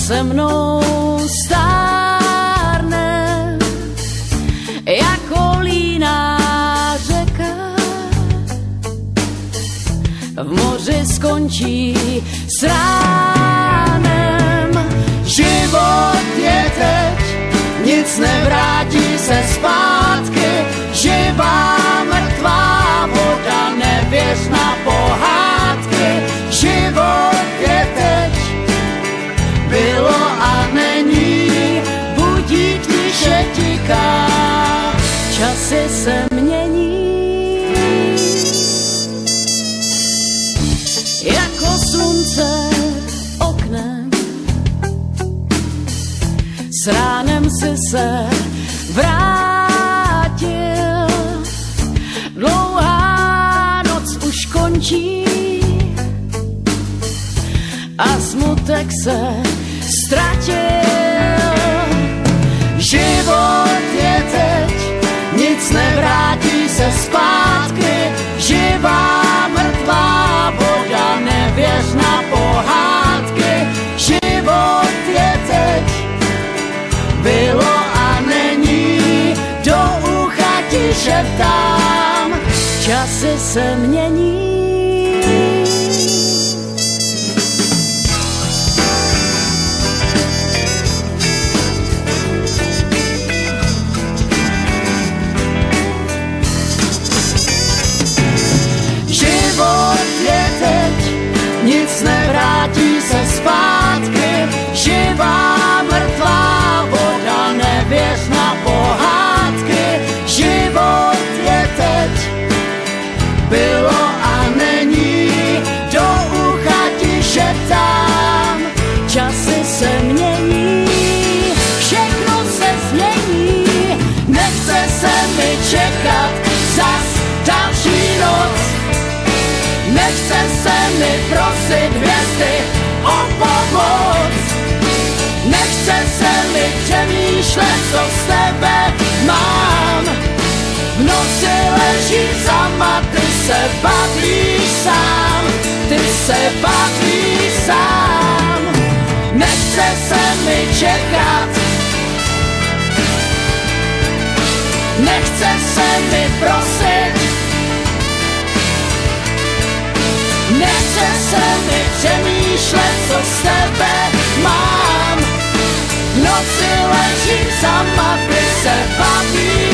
se mnou stárne jako líná řeka. V moři skončí s ránem. Život je teď, nic nevrátí se zpátky. Živá, mrtvá voda, nevěř na pohádky. Život je teď, bylo a není, budík tiše tiká, časy se mění. Jako slunce oknem, s ránem si se vrátil. Dlouhá noc už končí a smutek se ztratil. Život je teď, nic nevrátí se zpátky. Živá, mrtvá voda, nevěř na pohádky. Život je teď, bylo a není, do ucha ti šeptám, časy se mění. Život je teď, nic nevrátí se zpátky. Živá, mrtvá voda, nevěř na pohádky. Život je teď, bylo a není, do ucha ti šeptám, časy se mění. Všechno se změní, nechce se mi čekat zas další noc. Nechce se mi prosit hvězdy o pomoc. Nechce se mi přemýšlet, co z tebe mám. V noci leží sama, ty se bavíš sám. Ty se bavíš sám. Nechce se mi čekat. Nechce se mi prosit. Nechce se mi přemýšlet, co z tebe mám. V noci ležím sama, ty se bavíš